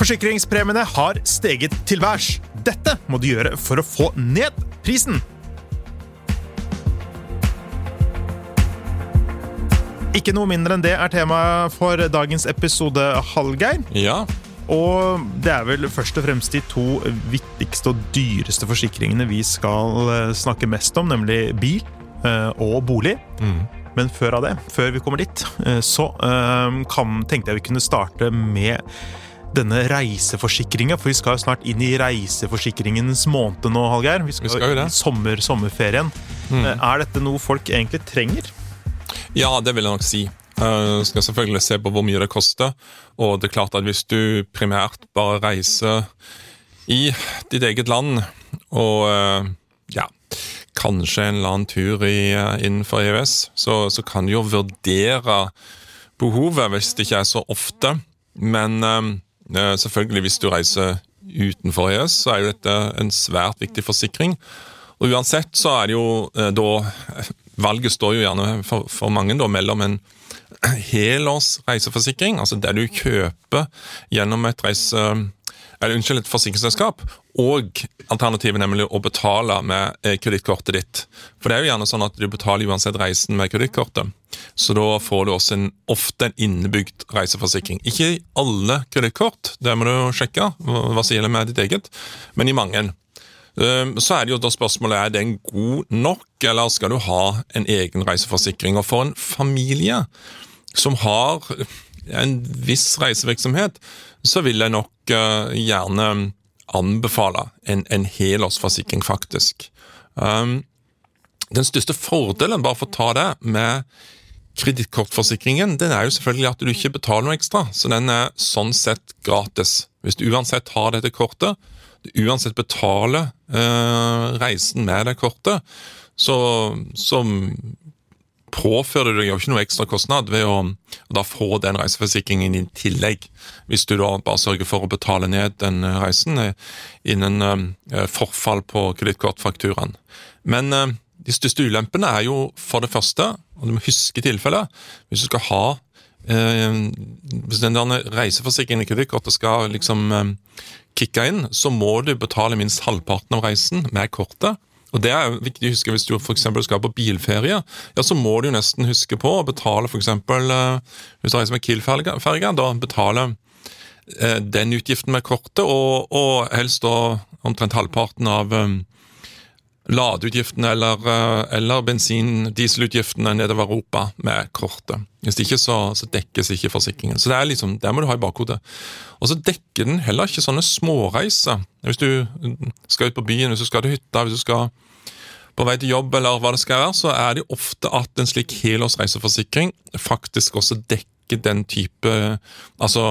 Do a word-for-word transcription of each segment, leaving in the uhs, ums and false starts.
Forsikringspremiene har steget til værs. Dette må du gjøre for å få ned prisen. Ikke noe mindre enn det er temaet for dagens episode, Hallgeir. Ja. Og det er vel først og fremst de to viktigste og dyreste forsikringene vi skal snakke mest om, nemlig bil og bolig. Mm. Men før av det, før vi kommer dit, så kan, tenkte jeg vi kunne starte med denne reiseforsikringen, for vi skal jo snart inn i reiseforsikringens måned nå, Hallgeir. Vi skal, vi skal jo det. I sommer, sommerferien. Mm. Er dette noe folk egentlig trenger? Ja, det vil jeg nok si. Du skal selvfølgelig se på hvor mye det koster, og det er klart at hvis du primært bare reiser i ditt eget land, og ja, kanskje en eller annen tur i, innenfor E U S, så, så kan du jo vurdere behovet hvis det ikke er så ofte, men selvfølgelig hvis du reiser utenfor E U S, så er jo dette en svært viktig forsikring. Og uansett så er det jo da, valget står jo gjerne for, for mange da, mellom en helårs reiseforsikring, altså der du kjøper gjennom et reise, eller unnskyld, et forsikringsselskap, og alternativet nemlig å betale med kredittkortet ditt. For det er jo gjerne sånn at du betaler uansett reisen med kredittkortet. Så da får du også en, ofte en innebygd reiseforsikring. Ikke i alle kredittkort, det må du sjekke, hva sier det med ditt eget, men i mange. Så er det jo da spørsmålet, er den god nok, eller skal du ha en egen reiseforsikring? Og for en familie som har en viss reisevirksomhet, så vil jeg nok gjerne anbefale en, en helårsforsikring faktisk. Um, den største fordelen, bare for å ta det, med kredittkortforsikringen, den er jo selvfølgelig at du ikke betaler noe ekstra, så den er sånn sett gratis. Hvis du uansett har dette kortet, du uansett betaler uh, reisen med det kortet, så, så påfører du deg jo ikke noe ekstra kostnad ved å, å da få den reiseforsikringen i tillegg, hvis du da bare sørger for å betale ned den reisen innen uh, forfall på kredittkortfakturaen. Men uh, de største ulempene er jo for det første, og du må huske tilfellet, hvis du skal ha uh, hvis den der reiseforsikringen i kredittkortet skal liksom uh, kicke inn, så må du betale minst halvparten av reisen med kortet. Og det er viktig å huske hvis du for eksempel skal på bilferie, ja, så må du jo nesten huske på å betale for eksempel, hvis du reiser med Kiel-ferga, da betale eh, den utgiften med kortet, og, og helst da omtrent halvparten av um, ladeutgiftene eller, uh, eller bensin-dieselutgiftene nedover Europa med kortet. Hvis ikke så, så dekkes ikke forsikringen. Så det er liksom, det må du ha i bakhodet. Og så dekker den heller ikke sånne småreiser. Hvis du skal ut på byen, hvis du skal til hytta, hvis du skal på vei til jobb eller hva det skal være, så er det ofte at en slik helårsreiseforsikring faktisk også dekker den type, altså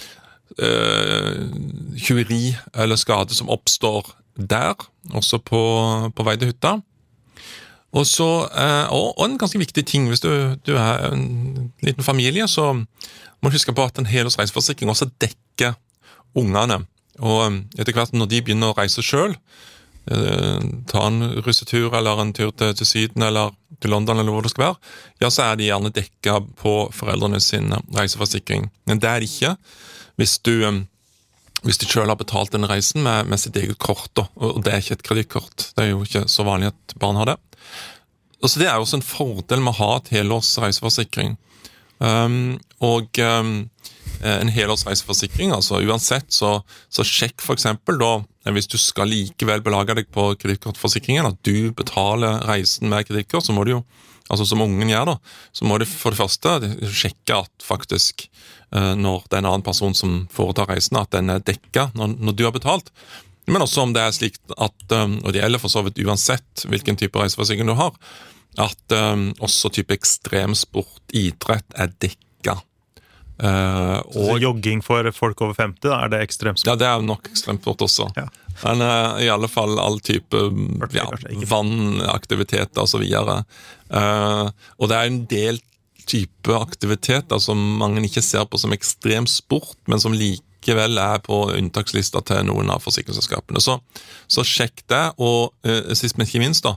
øh, tjuveri eller skade som oppstår der, også på, på vei til hytta. Og, så, øh, og, og en ganske viktig ting, hvis du, du er en liten familie, så må du huske på at en helårsreiseforsikring også dekker ungene. Og etter hvert når de begynner å reise selv, ta en russetur eller en tur til, til Syden eller til London eller hvor det skal være, ja, så er de gjerne dekket på foreldrene sin reiseforsikring. Men det er det ikke hvis du, hvis du selv har betalt denne reisen med, med sitt eget kort, og det er ikke et kredittkort. Det er jo ikke så vanlig at barn har det. Og så det er jo også en fordel med å ha et helårs reiseforsikring. Um, og um, en helårsreiseforsikring, altså uansett, så, så sjekk for eksempel da, hvis du skal likevel belage deg på kredittkortforsikringen, at du betaler reisen med kredittkort, så må du jo, altså som ungen gjør da, så må du for det første sjekke at faktisk uh, når det er en annen person som foretar reisen, at den er dekket når, når du har betalt. Men også om det er slik at, um, og det gjelder for så vidt uansett hvilken type reiseforsikring du har, at um, også type ekstremsport, idrett er dekket. Uh, og jogging for folk over femti, da er det ekstremsport? Ja, det er nok ekstremsport også. Ja. Men uh, i alle fall all type ja, vannaktiviteter og så videre. Uh, og det er en del type aktiviteter som mange ikke ser på som ekstremsport, men som likevel er på unntakslista til noen av forsikringsselskapene. Så, så sjekk det, og uh, sist men ikke minst da,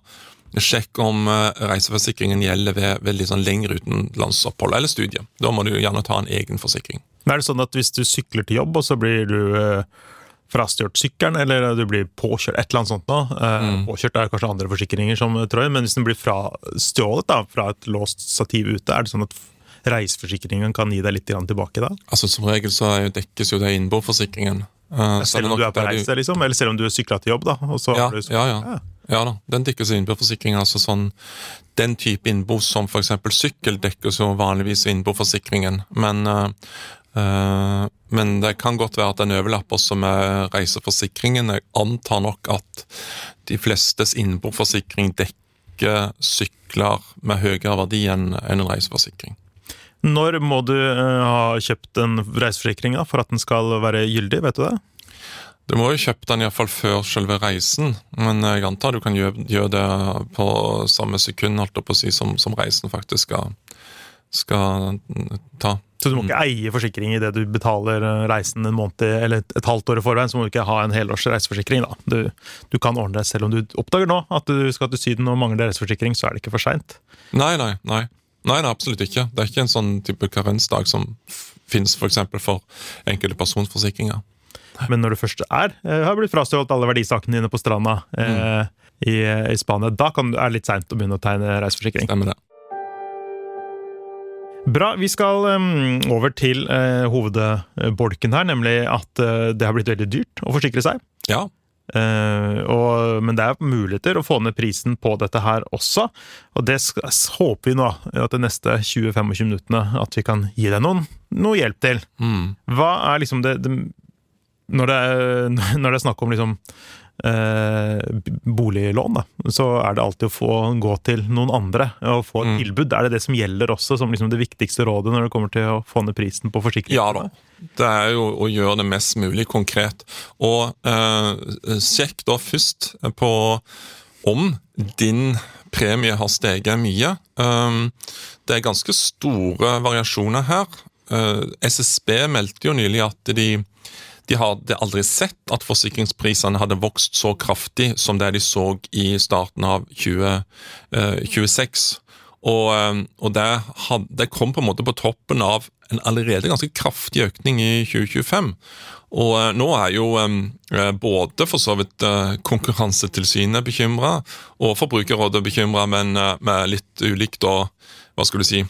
sjekk om uh, reiseforsikringen gjelder ved, ved litt sånn lengre utenlandsopphold eller studie. Da må du gjerne ta en egen forsikring. Men er det sånn at hvis du sykler til jobb, og så blir du uh, frastjørt sykkelen, eller du blir påkjørt, et eller annet sånt nå, uh, mm. påkjørt er kanskje andre forsikringer som tror jeg, men hvis den blir frastjålet da, fra et låst stativ ute, er det sånn at reiseforsikringen kan gi deg litt tilbake da? Altså som regel så dekkes jo det innboforsikringen. Uh, selv om du er på reise, liksom? Eller selv om du er syklet til jobb, da? Og så ja, har du så... ja, ja. ja. Ja da, den dekkes innboforsikringen, altså sånn, den type innbo som for eksempel sykkel dekkes jo vanligvis innboforsikringen, men, uh, uh, men det kan godt være at den overlapper også med reiseforsikringen. Jeg antar nok at de flestes innboforsikring dekker sykler med høyere verdi enn en reiseforsikring. Når må du uh, ha kjøpt en reiseforsikring da, for at den skal være gyldig, vet du det? Du må jo kjøpe den i hvert fall før selve reisen, men jeg antar du kan gjøre, gjøre det på samme sekund, holdt jeg på å si, som, som reisen faktisk skal, skal ta. Så du må ikke eie forsikring i det du betaler reisen en måned, eller et, et halvt år i forveien, så må du ikke ha en helårs reiseforsikring da. Du, du kan ordne det selv om du oppdager nå at du skal til Syden og mangler reiseforsikring, så er det ikke for sent. Nei, nei, nei. Nei, nei, absolutt ikke. Det er ikke en sånn type karensdag som finnes for eksempel for enkelte personforsikringer. Men når du først er, har blitt frastjålet alle verdisakene dine på stranda eh, mm. i, i Spania, da kan, er det litt sent å begynne å tegne reiseforsikring. Stemmer det. Bra, vi skal um, over til uh, hovedbolken her, nemlig at uh, det har blitt veldig dyrt å forsikre seg. Ja. Uh, og, men det er muligheter å få ned prisen på dette her også, og det skal, håper vi nå at de neste tjue til tjuefem minuttene at vi kan gi deg noen, noe hjelp til. Mm. Hva er liksom det, det Når det, er, når det er snakk om liksom, eh, boliglån, da, så er det alltid å få gå til noen andre og få et mm. tilbud. Er det det som gjelder også som liksom det viktigste rådet når det kommer til å få ned prisen på forsikring? Ja da, det er jo å gjøre det mest mulig konkret. Og eh, sjekk da først på om din premie har steget mye. Um, det er ganske store variasjoner her. Uh, S S B meldte jo nylig at de De hadde aldri sett at forsikringsprisene hadde vokst så kraftig som det de så i starten av tjue tjueseks. Og, og det, had, det kom på en måte på toppen av en allerede ganske kraftig økning i tjue tjuefem. Og nå er jo både for så vidt Konkurransetilsynet bekymret, og Forbrukerrådet bekymret, men med litt ulikt og hva skal du si,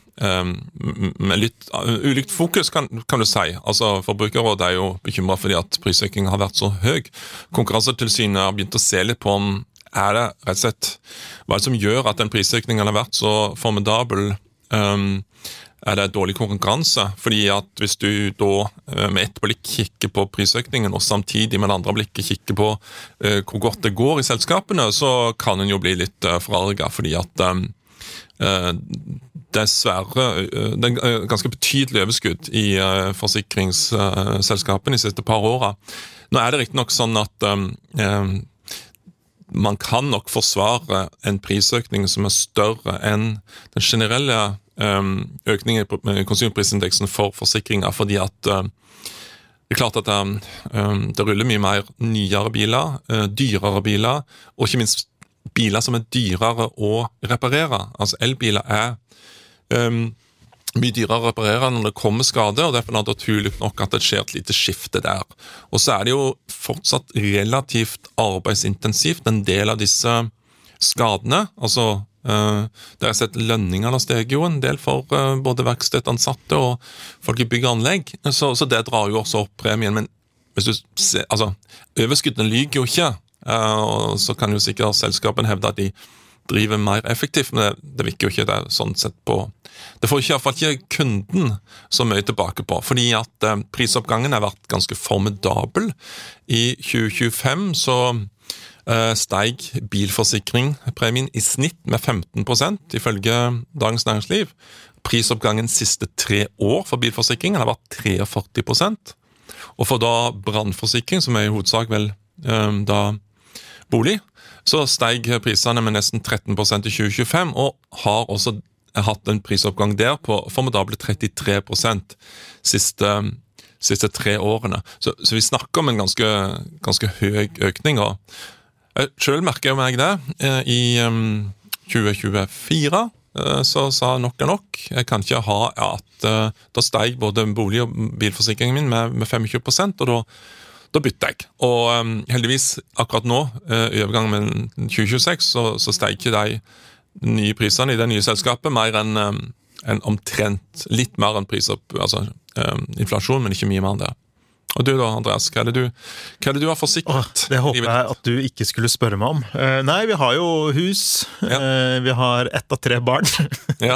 med litt ulikt fokus kan, kan du si. Altså, Forbrukerrådet er jo bekymret fordi at prisøkningen har vært så høy. Konkurransetilsynet har begynt å se litt på om er det rett og slett hva er det som gjør at den prisøkningen har vært så formidabel. Um, er det dårlig konkurranse? Fordi at hvis du da med ett blikk kikker på prisøkningen, og samtidig med det andre blikket kikker på uh, hvor godt det går i selskapene, så kan en jo bli litt uh, forarget, fordi at um, uh, dessverre, det er ganske betydelig overskudd i uh, forsikringsselskapene uh, de siste par årene. Nå er det riktig nok sånn at um, um, man kan nok forsvare en prisøkning som er større enn den generelle um, økningen i konsumprisindeksen for forsikringer, fordi at uh, det er klart at um, det ruller mye mer nyere biler, uh, dyrere biler, og ikke minst biler som er dyrere å reparere. Altså elbiler er Um, mye dyrere å reparere når det kommer skade, og derfor er det naturlig nok at det skjer et lite skifte der. Og så er det jo fortsatt relativt arbeidsintensivt, en del av disse skadene. Altså, uh, der har jeg sett lønningene steg jo en del for uh, både verkstedansatte og folk i bygg og anlegg, så, så det drar jo også opp premien. Men hvis du ser, altså, overskuddene lyger jo ikke, uh, og så kan jo sikkert selskapen hevde at de driver mer effektivt, men det, det virker jo ikke det sånn sett på. Det får ikke, i hvert fall ikke kunden så mye tilbake på, fordi at eh, prisoppgangen har vært ganske formidabel. I tjue tjuefem så eh, steig bilforsikringpremien i snitt med femten prosent, ifølge Dagens Næringsliv. Prisoppgangen siste tre år for bilforsikringen har vært førtitre prosent, og for da brannforsikring, som er i hovedsak vel eh, da bolig, så steig prisene med nesten tretten prosent i tjue tjuefem, og har også hatt en prisoppgang der på formidable trettitre prosent siste, siste tre årene. Så, så vi snakker om en ganske, ganske høy økning, og selv merker jeg meg det i, tjue tjuefire så sa nok er nok. Jeg kan ikke ha at uh, da steg både bolig- og bilforsikringen min med, med tjuefem prosent, og da, da bytte jeg. Og um, heldigvis akkurat nå, uh, i overgang med tjue tjueseks, så, så steg ikke de nye prisene i det nye selskapet mer enn um, en omtrent litt mer enn prisopp, altså um, inflasjon, men ikke mye mer enn det. Og du da, Andreas, hva er det du, hva er det du har forsikret? Åh, det håper jeg at du ikke skulle spørre meg om. Uh, nei, vi har jo hus, ja. uh, vi har ett av tre barn. Ja,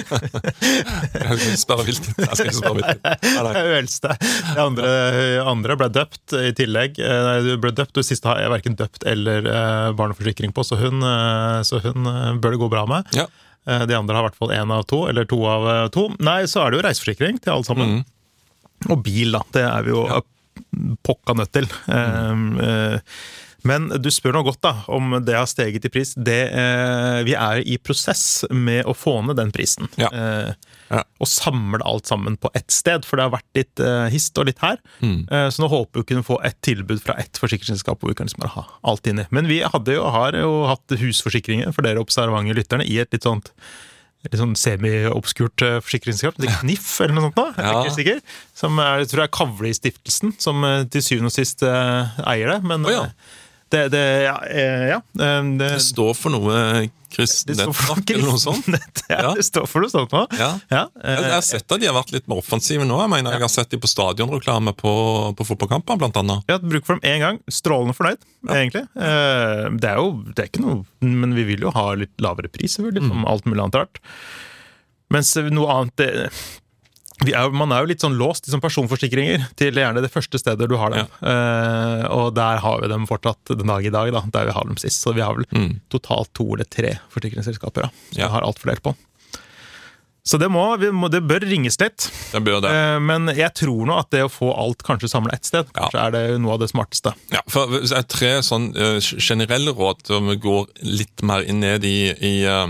jeg skal spørre hvilket. Jeg skal ikke spørre hvilket. Nei, nei. Det eldste. Det andre, andre ble døpt i tillegg. Nei, du ble døpt, og siste har jeg hverken døpt eller uh, barneforsikring på, så hun, uh, så hun uh, bør det gå bra med. Ja. Uh, de andre har i hvert fall en av to, eller to av uh, to. Nei, så er det jo reiseforsikring til alle sammen. Mm. Og bil, da. Det er vi jo ja. pokka nødt til. Mm. Men du spør noe godt da, om det har steget i pris. Det, vi er i prosess med å få ned den prisen. Ja. Ja. Og samle alt sammen på ett sted, for det har vært litt hist og litt her. Mm. Så nå håper vi å kunne få et tilbud fra ett forsikringsselskap hvor vi kan liksom bare ha alt inni. Men vi hadde jo, har jo hatt husforsikringer for dere observante lytterne i et litt sånt litt sånn semi-obskurt forsikringsselskap, det er K N I F eller noe sånt da, jeg er ikke sikker, som er, jeg tror jeg er Kavli-stiftelsen, som til syvende og sist uh, eier det, men oh, ja. det, det, ja, ja det, det står for noe kristen nettverk eller noe sånt. Ja, ja, det står for noe sånt nå. Ja. Ja. Jeg har sett at de har vært litt mer offensive nå, jeg mener jeg har sett de på stadionreklame på, på fotballkamper blant annet. Ja, bruk for dem en gang, strålende fornøyd, ja. egentlig. Det er jo, det er ikke noe, men vi vil jo ha litt lavere pris, selvfølgelig, som mm. alt mulig annet rart. Mens noe annet, det, vi er, man er jo litt sånn låst i sånn personforsikringer til gjerne det første stedet du har dem. Ja. Uh, og der har vi dem fortsatt den dag i dag, da, der vi har dem sist. Så vi har vel mm. totalt to eller tre forsikringsselskaper da, som ja. har alt fordelt på. Så det, må, vi må, det bør ringes litt. Det bør det. Uh, men jeg tror nå at det å få alt kanskje samlet ett sted, ja. kanskje er det noe av det smarteste. Ja, for det er tre sånn uh, generelle råd som vi går litt mer inn ned i, i uh,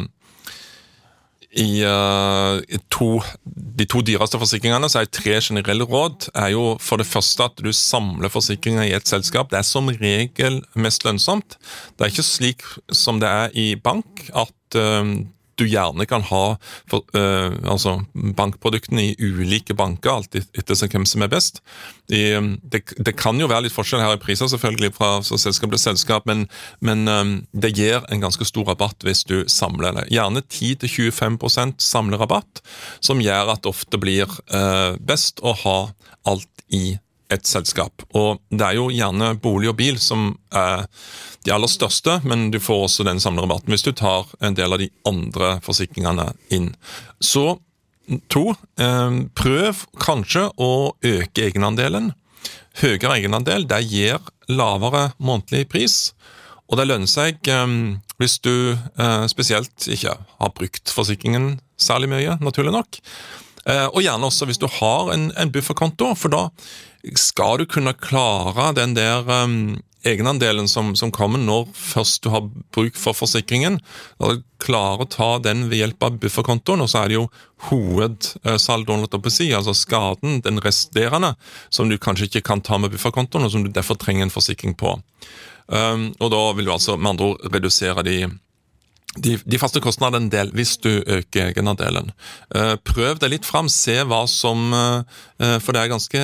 I uh, to, de to dyreste forsikringene så er tre generelle råd er jo for det første at du samler forsikringer i et selskap. Det er som regel mest lønnsomt. Det er ikke slik som det er i bank at uh, du gjerne kan ha for, uh, altså bankproduktene i ulike banker, alt etter hvem som er best. I, det, det kan jo være litt forskjell her i priser selvfølgelig fra selskap til selskap, men, men um, det gir en ganske stor rabatt hvis du samler det. Gjerne ti til tjuefem prosent samlerabatt, som gjør at det ofte blir uh, best å ha alt i et selskap. Og det er jo gjerne bolig og bil som er de aller største, men du får også den samlerabatten hvis du tar en del av de andre forsikringene inn. Så to, eh, prøv kanskje å øke egenandelen. Høyere egenandel, det gir lavere månedlig pris, og det lønner seg eh, hvis du eh, spesielt ikke har brukt forsikringen særlig mye, naturlig nok. Eh, og gjerne også hvis du har en, en bufferkonto, for da skal du kunne klare den der um, egenandelen som, som kommer når først du har bruk for forsikringen. Da du klarer å ta den ved hjelp av bufferkontoen, og så er det jo hovedsaldoen, altså skaden, den resterende, som du kanskje ikke kan ta med bufferkontoen, og som du derfor trenger en forsikring på. Um, og da vil du altså med andre ord redusere de De, de faste kostnadene en del hvis du øker egenandelen. Uh, prøv det litt fram, se hva som uh, for det er ganske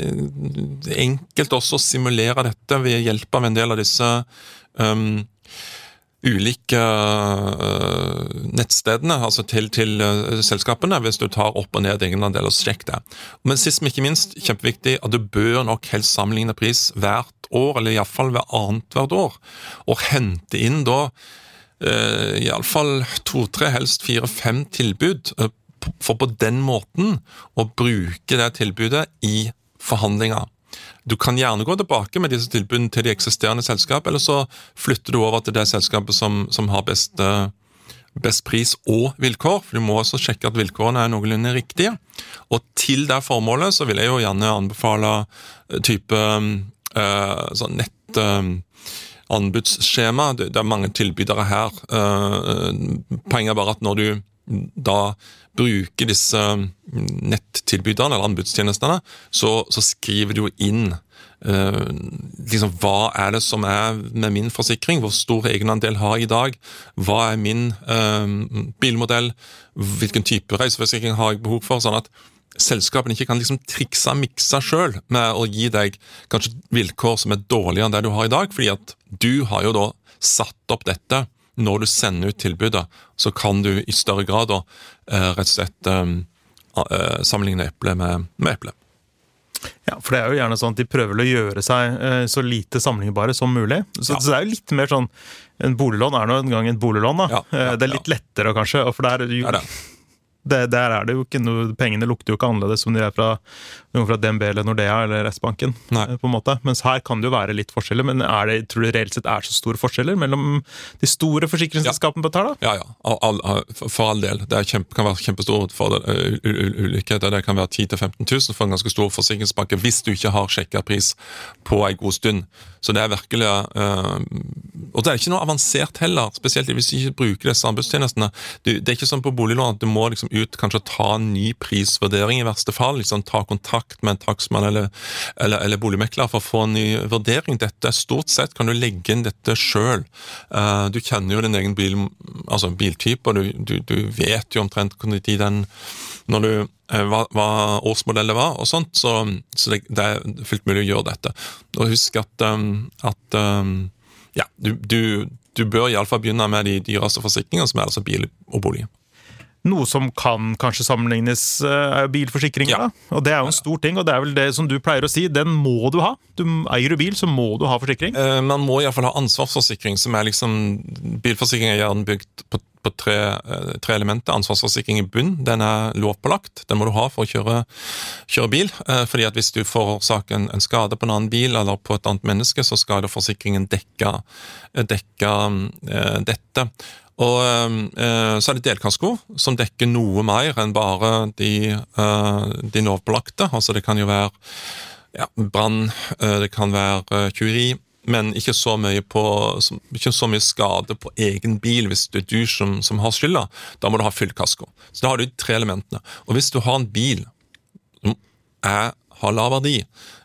enkelt også å simulere dette ved hjelp av en del av disse um, ulike uh, nettstedene, altså til, til uh, selskapene, hvis du tar opp og ned egenandel og sjekk det. Men sist men ikke minst, kjempeviktig, at du bør nok helst sammenligne pris hvert år, eller i hvert fall hver annet hvert år, og hente inn da Uh, i alle fall to, tre, helst fire, fem tilbud, uh, for på den måten å bruke det tilbudet i forhandlinger. Du kan gjerne gå tilbake med disse tilbudene til de eksisterende selskap, eller så flytter du over til det selskapet som, som har best, uh, best pris og vilkår, for du må også sjekke at vilkårene er noenlunde riktige. Og til det formålet så vil jeg jo gjerne anbefale type uh, sånn nett uh, anbudsskjema, det er mange tilbydere her. Poenget er bare at når du da bruker disse nettilbyderne eller anbudstjenestene, så, så skriver du jo inn Uh, liksom, hva er det som er med min forsikring, hvor stor egenandel har jeg i dag, hva er min uh, bilmodell, hvilken type reiseforsikring har jeg behov for, sånn at selskapene ikke kan liksom trikse og mikse selv med å gi deg kanskje vilkår som er dårligere enn det du har i dag, fordi at du har jo da satt opp dette når du sender ut tilbudet, så kan du i større grad da uh, rett og slett um, uh, sammenligne eple med, med eple. Ja, for det er jo gjerne sånn at de prøver å gjøre seg eh, så lite sammenlignbare som mulig. Så, ja. så det er jo litt mer sånn, en boliglån er nå en gang et boliglån da. Ja, ja, det er litt ja. lettere kanskje, for der er det jo... Ja, det. Det, der er det jo ikke noe, pengene lukter jo ikke annerledes som de er fra, fra D N B eller Nordea eller S-banken, Nei. på en måte. Mens her kan det jo være litt forskjeller, men er det, tror du reelt sett er så store forskjeller mellom de store forsikringsselskapene på dette? Ja, ja, all, all, for all del. Det kjempe, kan være kjempestort for ulikheter. Det kan være ti til femten tusen for en ganske stor forsikringsbank hvis du ikke har sjekket pris på en god stund. Så det er virkelig, uh, og det er ikke noe avansert heller, spesielt hvis du ikke bruker disse anbudstjenestene. Det er ikke sånn på boliglån at du må liksom ut, kanskje ta en ny prisvurdering i verste fall, liksom ta kontakt med en takstmann eller, eller, eller boligmekler for å få en ny vurdering. Dette stort sett kan du legge inn dette selv. Uh, du kjenner jo din egen bil, altså biltype, og du, du, du vet jo omtrent i den, når du Hva, hva årsmodellet var og sånt, så, så det, det er fullt mulig å gjøre dette. Og husk at, um, at um, ja, du, du, du bør i alle fall begynne med de dyreste forsikringene, som er altså bil og bolig. Noe som kan kanskje sammenlignes er bilforsikringer, ja. da. Og det er jo en stor ting, og det er vel det som du pleier å si, den må du ha. Du eier du bil, så må du ha forsikring. Eh, man må i hvert fall ha ansvarsforsikring, som er liksom, bilforsikring er gjerne bygd på på tre, tre elementer. Ansvarsforsikring i bunn, den er lovpålagt. Den må du ha for å kjøre, kjøre bil, fordi at hvis du forårsaker en, en skade på en annen bil eller på et annet menneske, så skal da forsikringen dekke, dekke uh, dette. Og uh, så er det delkasko, som dekker noe mer enn bare de, uh, de lovpålagte. Altså det kan jo være ja, brann, uh, det kan være uh, tyveri, men ikke så mye på, ikke så mye skade på egen bil hvis det er du som, som har skylda. Da må du ha full kasko. Så da har du de tre elementene. Og hvis du har en bil som er, har lav verdi,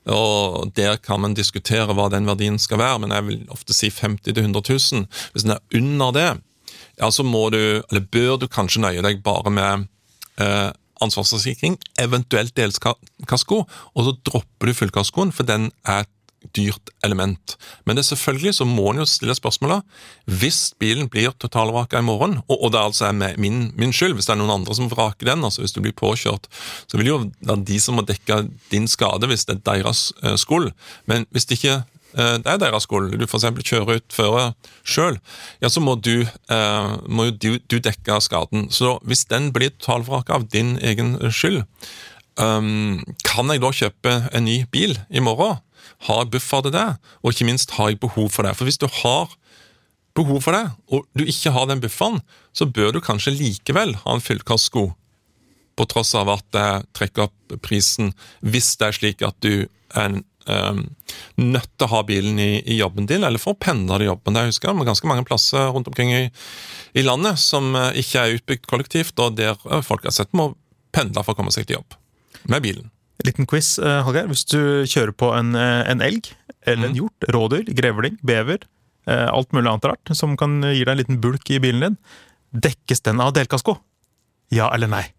og der kan man diskutere hva den verdien skal være, men jeg vil ofte si femti til hundre tusen. Hvis den er under det, ja, så må du, eller bør du kanskje nøye deg bare med eh, ansvarsforsikring, eventuelt delkasko, og så dropper du fullkaskoen, for den er dyrt element. Men det selvfølgelig så må en jo stille spørsmålet, hvis bilen blir totalvraka i morgen, og, og det altså er min, min skyld, hvis det er noen andre som vraker den, altså hvis du blir påkjørt, så vil jo være de som må dekke din skade hvis det er deres uh, skuld. Men hvis det ikke uh, det er deres skuld, du for eksempel kjører ut føre selv, ja, så må du, uh, må jo du, du dekke skaden. Så hvis den blir totalvraka av din egen skyld, um, kan jeg da kjøpe en ny bil i morgen? Har buffer til det, og ikke minst har jeg behov for det. For hvis du har behov for det, og du ikke har den bufferen, så bør du kanskje likevel ha en fullkasko, på tross av at det trekker opp prisen, hvis det er slik at du er um, nødt til å ha bilen i, i jobben din, eller for å pendle til jobben. Det husker jeg, med ganske mange plasser rundt omkring i, i landet, som ikke er utbygd kollektivt, og der folk har sett må pendle for å komme seg til jobb med bilen. Liten quiz, Hallgeir. Hvis du kjører på en, en elg, eller en hjort, rådyr, grevling, bever, alt mulig annet rart, som kan gi deg en liten bulk i bilen din, dekkes den av delkasko? Ja eller nei?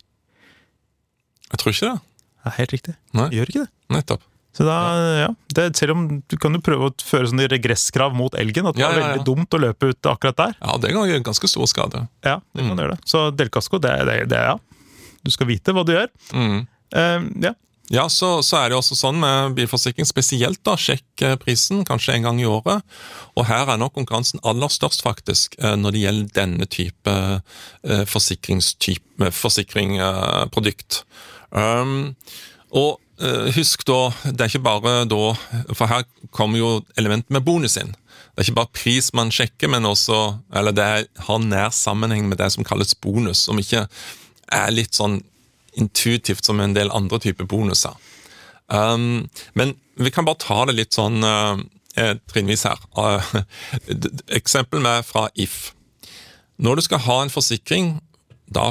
Jeg tror ikke det. Det er helt riktig. Nei. Gjør ikke det. Nettopp. Så da, ja, det, selv om du kan jo prøve å føre sånne regresskrav mot elgen, at det ja, er ja, ja. veldig dumt å løpe ut akkurat der. Ja, det kan gjøre ganske stor skade. Ja, det kan mm. gjøre det. Så delkasko, det, det, det ja. Du skal vite hva du gjør. Mm. Uh, ja. Ja, så, så er det også sånn med bilforsikring, spesielt da, sjekk prisen, kanskje en gang i året. Og her er nok konkurransen aller størst faktisk, når det gjelder denne type eh, forsikringstype, forsikringprodukt. Um, og eh, husk da, det er ikke bare da, for her kommer jo elementet med bonus inn. Det er ikke bare pris man sjekker, men også, eller det har nær sammenheng med det som kalles bonus, som ikke er litt sånn intuitivt som en del andre typer bonuser. Um, men vi kan bare ta det litt sånn uh, trinnvis her. Uh, eksempel med fra If. Når du skal ha en forsikring, da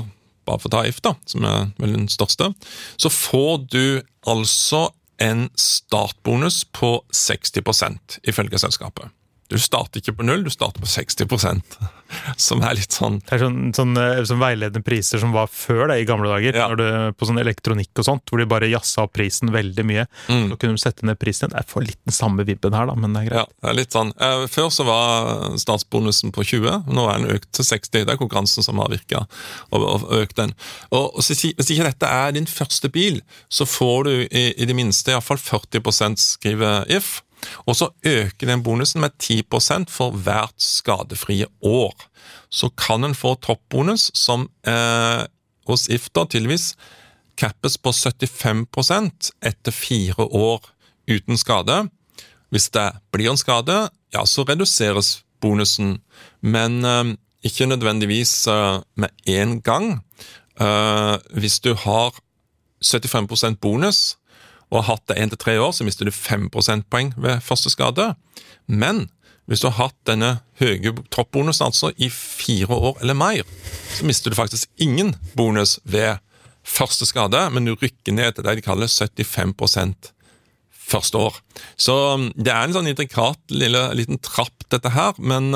bare for å ta If da, som er vel den største, så får du altså en startbonus på seksti prosent ifølge selskapet. Du starter ikke på null, du starter på seksti prosent, som er litt sånn... Det er sånn, sånn, sånn veiledende priser som var før det i gamle dager, ja. Når du, på sånn elektronikk og sånt, hvor de bare jassa opp prisen veldig mye, mm. så kunne de sette ned prisen. Jeg får litt den samme vibben her da, men det er greit. Ja, det er litt sånn. Eh, før så var startsbonusen på tjue, nå er den økt til seksti, det er konkurransen som har virket og, og økt den. Og, og så, hvis ikke dette er din første bil, så får du i, i det minste i hvert fall førti prosent skrive If, og så øker den bonusen med ti prosent for hvert skadefrie år. Så kan en få toppbonus som eh, hos If da tydeligvis kappes på syttifem prosent etter fire år uten skade. Hvis det blir en skade, ja, så reduseres bonusen, men eh, ikke nødvendigvis eh, med en gang. Eh, hvis du har syttifem prosent bonus, og har hatt det en til tre år, så mister du fem prosentpoeng ved første skade. Men hvis du har hatt denne høye toppbonusen altså i fire år eller mer, så mister du faktisk ingen bonus ved første skade, men du rykker ned til det de kaller syttifem prosent første år. Så det er en sånn intrikat lille, liten trapp dette her, men,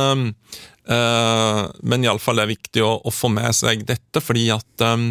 øh, men i alle fall er det viktig å, å få med seg dette, fordi at øh,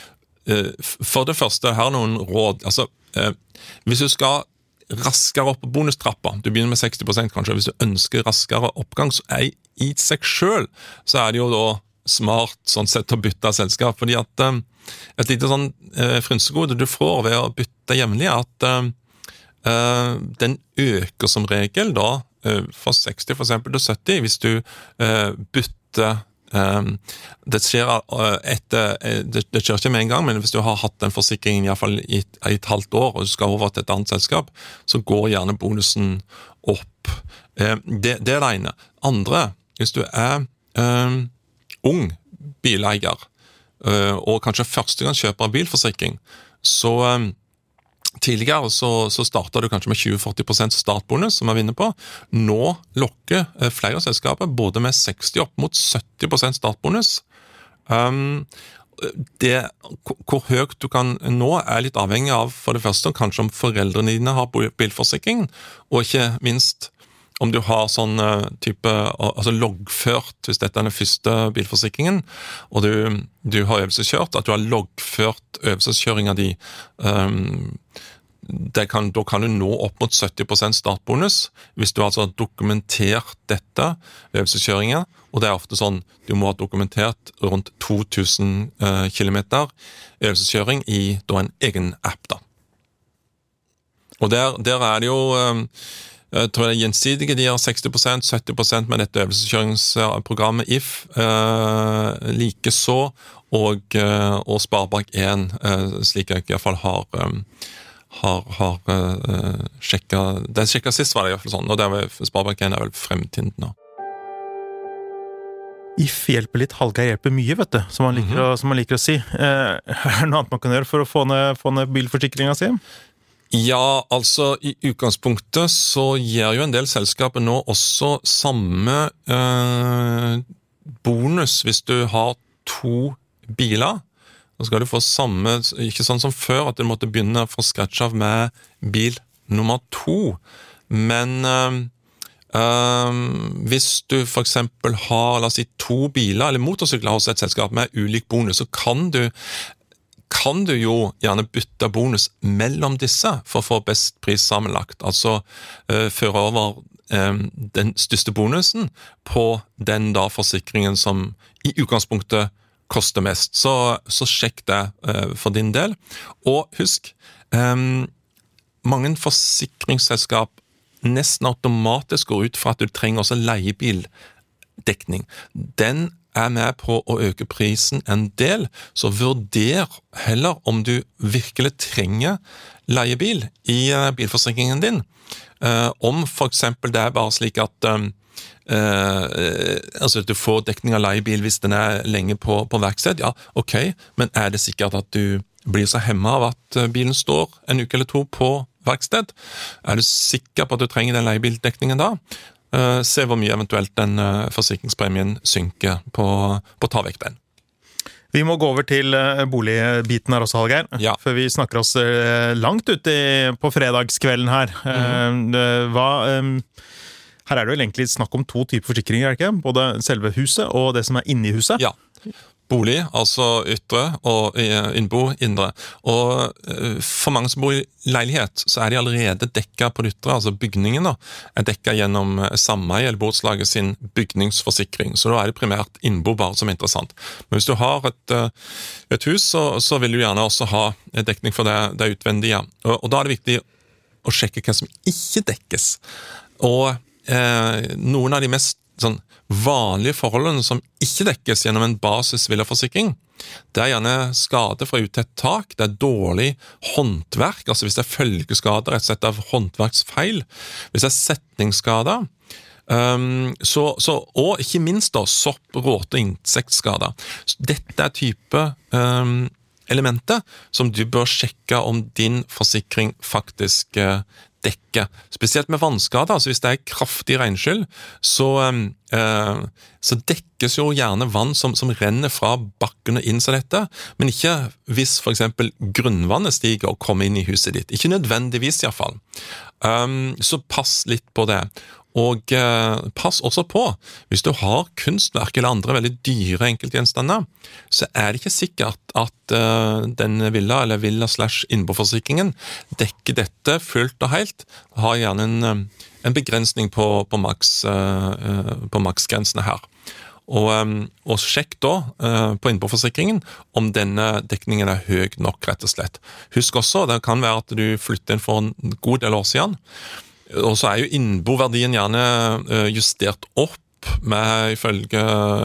for det første her noen råd, altså Eh, hvis du skal raskere opp på bonustrappa, du begynner med seksti prosent kanskje, hvis du ønsker raskere oppgang, så er i seg selv, så er det jo da smart sånn sett å bytte selskap, fordi at eh, et lite sånn eh, frynsegode du får ved å bytte jevnlig, at eh, den øker som regel da eh, fra seksti for eksempel til sytti, hvis du eh, bytter Um, det skjer etter, det, det skjer ikke med en gang, men hvis du har hatt den forsikringen i hvert fall i et, i et halvt år, og du skal over til et annet selskap, så går gjerne bonusen opp. Um, det, det er det ene. Andre, hvis du er um, ung bileier, uh, og kanskje første gang kjøper bilforsikring, så um, tidligere så, så startet du kanskje med tjue til førti prosent startbonus, som jeg vinner på. Nå lokker flere selskaper både med seksti opp mot sytti prosent startbonus. Um, det, hvor høyt du kan nå er litt avhengig av, for det første, kanskje om foreldrene dine har bilforsikring, og ikke minst om du har sånn type, altså loggført, hvis dette er den første bilforsikringen, og du, du har øvelseskjørt, at du har loggført øvelseskjøringa di, um, det kan, da kan du nå opp mot sytti prosent startbonus, hvis du altså har dokumentert dette, øvelseskjøringa, og det er ofte sånn, du må ha dokumentert rundt to tusen uh, kilometer øvelseskjøring i da en egen app da. Og der, der er det jo... Um, Jeg tror det er gjensidige, de har seksti prosent, sytti prosent med dette øvelseskjøringsprogrammet If, eh, like så, og, eh, og Sparebank en, eh, slik jeg i hvert fall har, um, har, har eh, sjekket, den sjekket sist var det i hvert fall sånn, og det er Sparebank en er vel fremtiden nå. If hjelper litt, Hallgeir hjelper mye, vet du, som man liker, mm-hmm. å, som man liker å si. Eh, er det noe annet man kan gjøre for å få ned, få ned bilforsikringen sin? Ja, altså i utgangspunktet så gir jo en del selskaper nå også samme eh, bonus hvis du har to biler. Da skal du få samme, ikke sånn som før, at du måtte begynne fra scratch av med bil nummer to. Men eh, eh, hvis du for eksempel har, la oss si, to biler eller motorsykler hos et selskap med ulik bonus, så kan du kan du jo gjerne bytte bonus mellom disse for å få best pris sammenlagt. Altså uh, føre over um, den største bonusen på den da forsikringen som i utgangspunktet koster mest. Så, så sjekk det uh, for din del. Og husk, um, mange forsikringsselskap nesten automatisk går ut fra at du trenger også leiebildekning. Den er med på å øke prisen en del, så vurder heller om du virkelig trenger leiebil i bilforsikringen din. Uh, om for eksempel det er bare slik at um, uh, altså at du får dekning av leiebil hvis den er lenge på, på verksted, ja, ok, men er det sikkert at du blir så hemmet av at bilen står en uke eller to på verksted? Er du sikker på at du trenger den leiebildekningen da? Uh, se hvor mye eventuelt den uh, forsikringspremien synker på, på ta vekk den. Vi må gå over til boligbiten her også, Hallgeir. Ja. For vi snakker oss langt ute på fredagskvelden her. Mm. Hva... Her er det jo egentlig snakk om to typer forsikringer, er det ikke? Både selve huset og det som er inne i huset. Ja. Bolig, altså ytre, og innbo, indre. Og for mange som bor i leilighet, så er de allerede dekket på det ytre, altså bygningen da, er dekket gjennom sameie eller borettslaget sin bygningsforsikring. Så da er det primært innbo bare som er interessant. Men hvis du har et, et hus, så, så vil du gjerne også ha dekning for det, det utvendige. Og, og da er det viktig å sjekke hva som ikke dekkes. Og eh, noen av de mest sånn vanlige forholdene som ikke dekkes gjennom en basisvillaforsikring, det er gjerne skade fra utett tak, det er dårlig håndverk, altså hvis det er følgeskader, et sett av håndverksfeil, hvis det er setningsskader, um, så, så, og ikke minst da, sopp, råte og insektskader. Dette er type um, elementer som du bør sjekke om din forsikring faktisk uh, dekke. Spesielt med vannskader, altså hvis det er kraftig regnskyll, så, eh, så dekkes jo gjerne vann som, som renner fra bakken og inn som dette, men ikke hvis for eksempel grunnvannet stiger og kommer inn i huset ditt. Ikke nødvendigvis i hvert fall. Um, så pass litt på det. Og eh, pass også på, hvis du har kunstverk eller andre veldig dyre enkeltgjenstander, så er det ikke sikkert at eh, den villa eller villa slash innboforsikringen dekker dette fullt og helt, har gjerne en, en begrensning på, på, maks, eh, på maksgrensene her. Og, og sjekk da eh, på innboforsikringen om denne dekningen er høy nok, rett og slett. Husk også, det kan være at du flytter inn for en god del år siden, og så er jo innboverdien gjerne justert opp med ifølge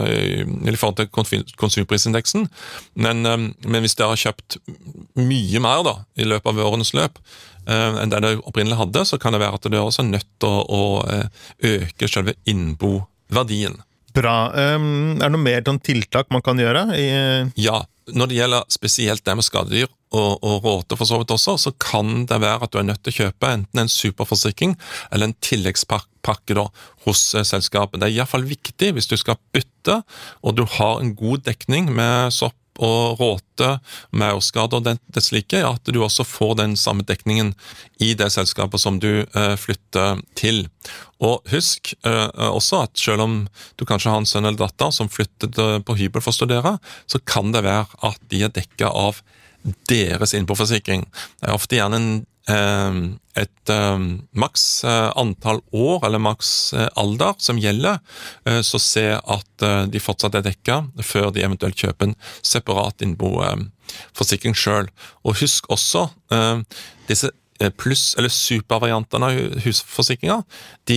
i forhold til konsumprisindeksen, men, men hvis dere har kjøpt mye mer da, i løpet av årenes løp enn det dere opprinnelig hadde, så kan det være at dere også er nødt til å, å øke selve innboverdien. Bra. Um, er det noe mer tiltak man kan gjøre? I... Ja, når det gjelder spesielt det med skadedyr og, og råte for så vidt også, så kan det være at du er nødt til å kjøpe enten en superforsikring eller en tilleggspakke da, hos uh, selskapet. Det er i hvert fall viktig hvis du skal bytte, og du har en god dekning med sopp og råte, maurskader og det, det slike, at du også får den samme dekningen i det selskapet som du uh, flytter til. Og husk uh, også at selv om du kanskje har en sønn eller datter som flyttet uh, på hybel for å studere, så kan det være at de er dekket av deres innboforsikring. Det er ofte gjerne en et um, maks uh, antall år eller maks uh, alder som gjelder, uh, så se at uh, de fortsatt er dekket før de eventuelt kjøper en separat innboforsikring uh, selv. Og husk også uh, disse pluss- eller supervariantene av husforsikringer, de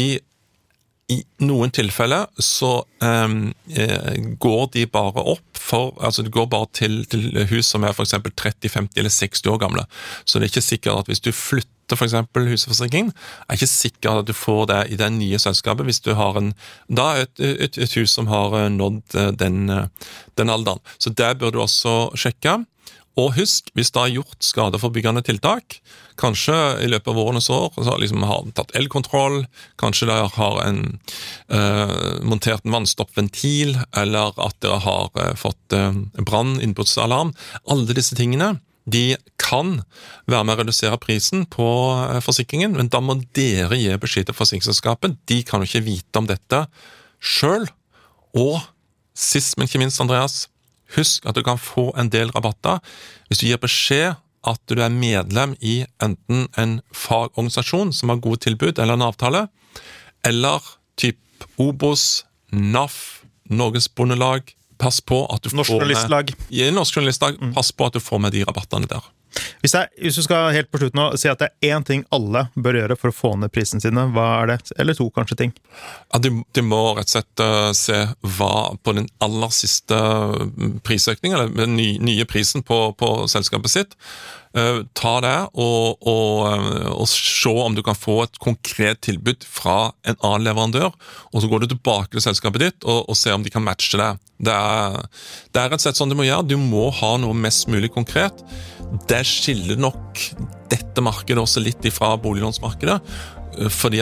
i noen tilfeller så um, eh, går de bare opp for, altså de går bare til, til hus som er for eksempel tretti, femti eller seksti år gamle. Så det er ikke sikkert at hvis du flytter for eksempel husforsikring, er ikke sikkert at du får det i det nye selskapet hvis du har en, da et, et, et hus som har nådd den, den alderen. Så det bør du også sjekke. Og husk, hvis det har gjort skadeforbyggende tiltak, kanskje i løpet av årenes år, så liksom har tatt elkontroll, kanskje dere har en, uh, montert en vannstoppventil, eller at dere har uh, fått uh, branninnbruddsalarm. Alle disse tingene, de kan være med å redusere prisen på uh, forsikringen, men da må dere gi beskjed til forsikringsselskapet. De kan jo ikke vite om dette selv. Og sist, men ikke minst, Andreas, husk at du kan få en del rabatter hvis du gir beskjed at du er medlem i enten en fagorganisasjon som har gode tilbud eller en avtale, eller typ Obos, N A F, Norges Bondelag. Pass på at du Norsk får Journalistlag. med, Norsk Journalistlag, mm. pass på at du får med de rabattene der. Hvis, jeg, hvis du skal helt på slutten nå si at det er én ting alle bør gjøre for å få ned prisen sine, hva er det? Eller to kanskje ting? Ja, de, de må rett og slett uh, se hva på den aller siste prisøkningen, eller den nye, nye prisen på, på selskapet sitt. Uh, ta det og, og, uh, og se om du kan få et konkret tilbud fra en annen leverandør, og så går du tilbake til selskapet ditt og, og se om de kan matche det. Det er, det er rett og slett sånn du må gjøre. Du må ha noe mest mulig konkret. Det skiller nok dette markedet også litt ifra boliglånsmarkedet, fordi at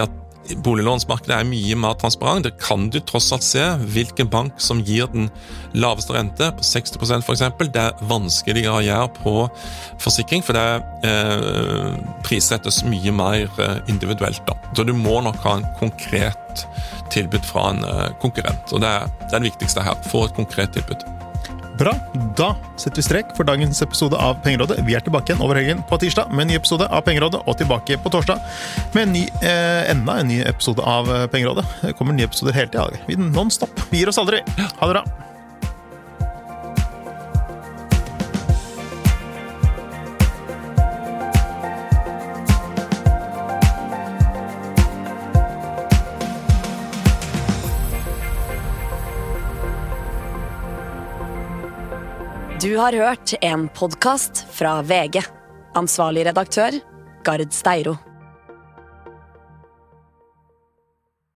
boliglånsmarkedet er mye mer transparent. Det kan du tross alt se hvilken bank som gir den laveste rente, på seksti prosent for eksempel. Det er vanskeligere å gjøre på forsikring, for det eh, prissettes mye mer individuelt da. Så du må nok ha en konkret tilbud fra en konkurrent, og det er det, er det viktigste her. Få et konkret tilbud. Bra, da setter vi strek for dagens episode av Pengerådet. Vi er tilbake igjen over helgen på tirsdag med en ny episode av Pengerådet, og tilbake på torsdag med en ny, eh, enda en ny episode av Pengerådet. Det kommer nye episoder hele tiden. Vi er non-stop. Vi gir oss aldri. Ha det bra. Du har hørt en podcast fra V G. Ansvarlig redaktør, Gard Steiro.